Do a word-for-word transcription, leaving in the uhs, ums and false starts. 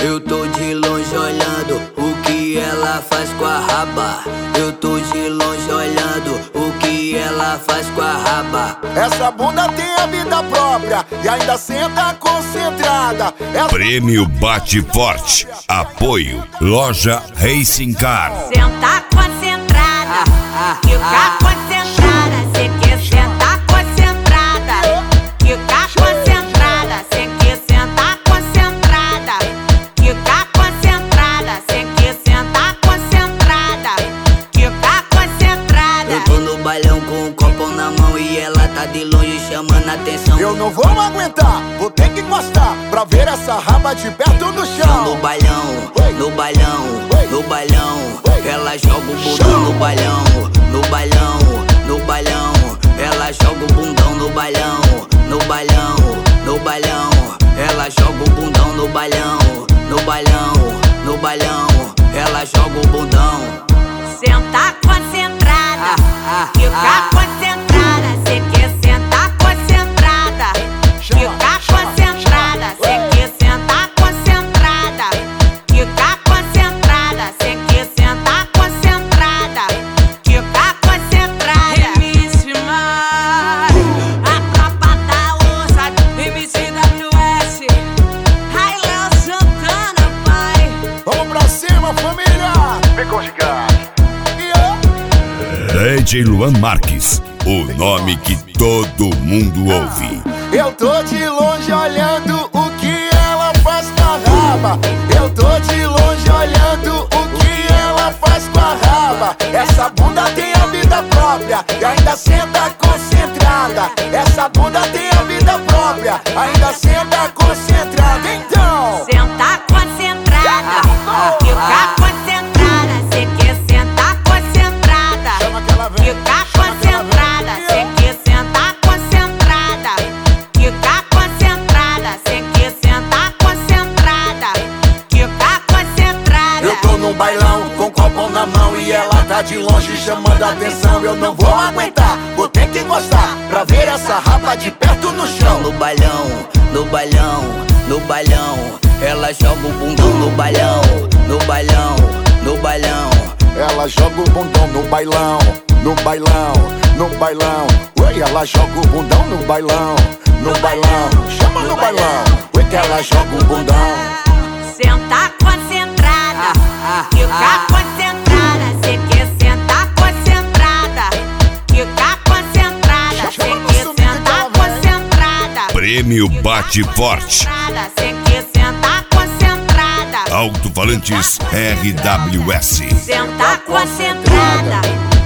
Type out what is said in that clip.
Eu tô de longe olhando o que ela faz com a raba. Eu tô de longe olhando o que ela faz com a raba. Essa bunda tem a vida própria e ainda senta concentrada. Essa... Prêmio Bate Forte. Apoio Loja Racing Car. Senta concentrada, fica concentrada. Cê quer sentar concentrada, fica concentrada. Cê quer sentar concentrada, fica concentrada. Cê quer sentar concentrada, fica concentrada. Eu tô no bailão com um copo na mão e ela tá de longe chamando a atenção. Eu não vou aguentar, vou ter que encostar pra ver essa raba de perto no chão. No bailão, no bailão, no bailão, ela joga o bundão no bailão, no bailão, no bailão, ela joga o bundão no bailão, no bailão, no bailão, ela joga o bundão no bailão, no bailão, no bailão, ela joga o bundão. Senta concentrada, fica concentrada. Cê quer sentar concentrada, fica concentrada. Cê quer sentar concentrada, fica concentrada. Cê quer sentar concentrada, fica concentrada. M C Mário, a tropa da Ossa, M C W S, Ai Léo Santana, pai. Vamos pra cima, família! Vem com o gigante. D J Luan Marques, o nome que todo mundo ouve. Eu tô de longe olhando o que ela faz com a raba. Eu tô de longe olhando o que ela faz com a raba. Essa bunda tem a vida própria e ainda senta concentrada. Essa bunda tem a vida própria, ainda senta concentrada. Então, senta concentrada, fica concentrada. Cê quer sentar concentrada, chama que ela vem. fica concentrada. Cê quer sentar concentrada, fica concentrada. Cê quer sentar concentrada, fica concentrada. Eu tô num bailão com um copo na mão e ela tá de longe chamando a atenção. Eu não vou aguentar, vou ter que encostar pra ver essa raba de perto no chão. No bailão, no bailão, no bailão, ela joga o bundão no bailão, no bailão, no bailão. Ela joga o bundão no bailão, no bailão, no bailão. Oi, ela joga o bundão no bailão, no bailão. Chama no bailão, oi que ela joga o bundão. Senta concentrada, fica concentrada. Cê quer sentar concentrada, fica concentrada. Cê quer sentar concentrada, Prêmio Bate Forte. cê quer sentar concentrada. Alto-falantes R W S. Senta concentrada,